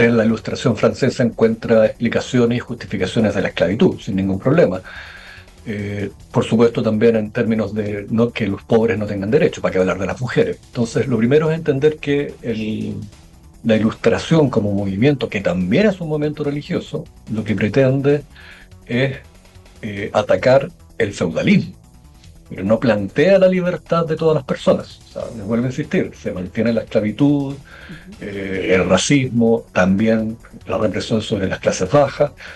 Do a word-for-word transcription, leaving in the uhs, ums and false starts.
en la Ilustración francesa encuentra explicaciones y justificaciones de la esclavitud, sin ningún problema. Eh, por supuesto también en términos de no que los pobres no tengan derecho, para que hablar de las mujeres. Entonces, lo primero es entender que el, la Ilustración como movimiento, que también es un movimiento religioso, lo que pretende es eh, atacar el feudalismo, pero no plantea la libertad de todas las personas. O sea, les vuelvo a insistir, se mantiene la esclavitud, Ujú. eh, el racismo, también la represión sobre las clases bajas,